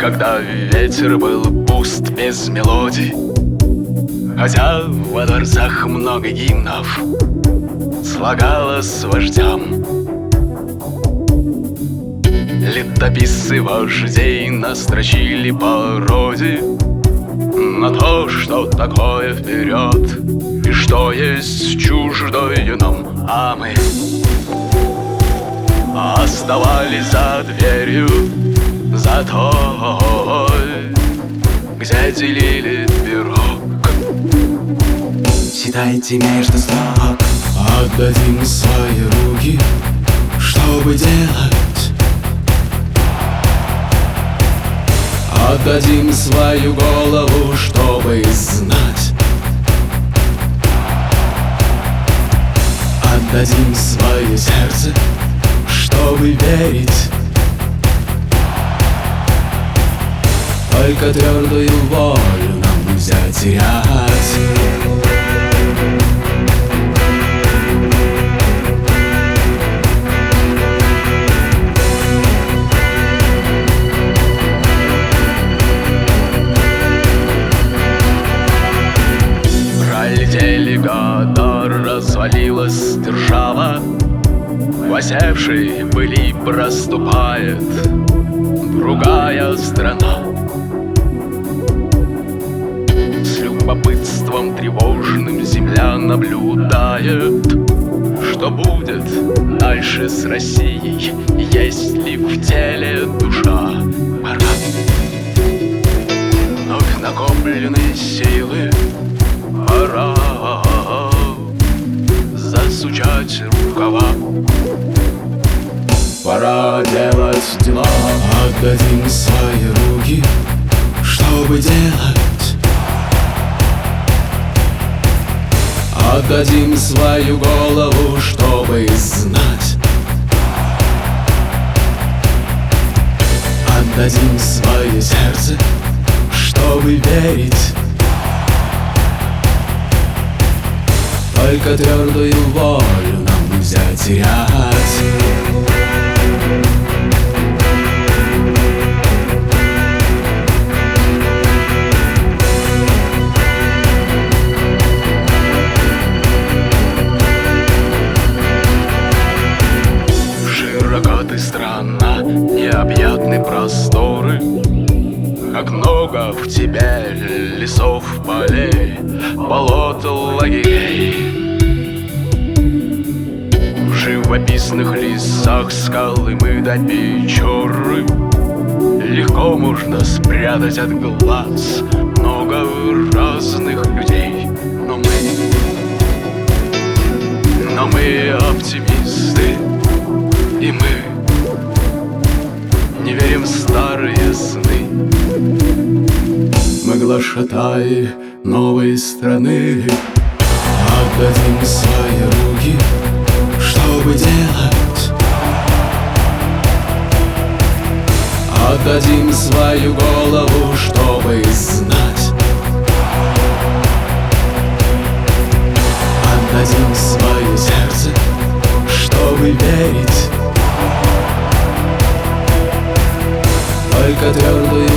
когда ветер был пуст, без мелодий. Хотя во дворцах много гимнов слагалось вождям. Летописцы вождей настрочили пародии на то, что такое вперед и что есть чуждое нам. А мы оставались за дверью, за той, где делили пирог. Читайте между строк. Отдадим свои руки, чтобы делать. Отдадим свою голову, чтобы знать. Отдадим свое сердце, чтобы верить. Только твердую волю нам нельзя терять. Пролетели года, развалилась держава, в осевшей пыли проступает другая страна. С любопытством тревожным земля наблюдает, что будет дальше с Россией, есть ли в теле душа. Пора вновь накопленные силы, пора засучать рукава. Пора делать дела. Отдадим свои руки, чтобы делать. Отдадим свою голову, чтобы знать. Отдадим свое сердце, чтобы верить. Только твердую волю нам нельзя терять. Широка ты страна, необъятны просторы, как много в тебе лесов, полей, болот, лагерей. В живописных лесах скалы мы до Печоры легко можно спрятать от глаз много разных людей. Но мы оптимисты, и мы не верим в старые сны. Мы глашатаи новой страны. Отдадим свои руки, чтобы делать. Отдадим свою голову, чтобы знать. Отдадим свое сердце, чтобы верить. Только твердую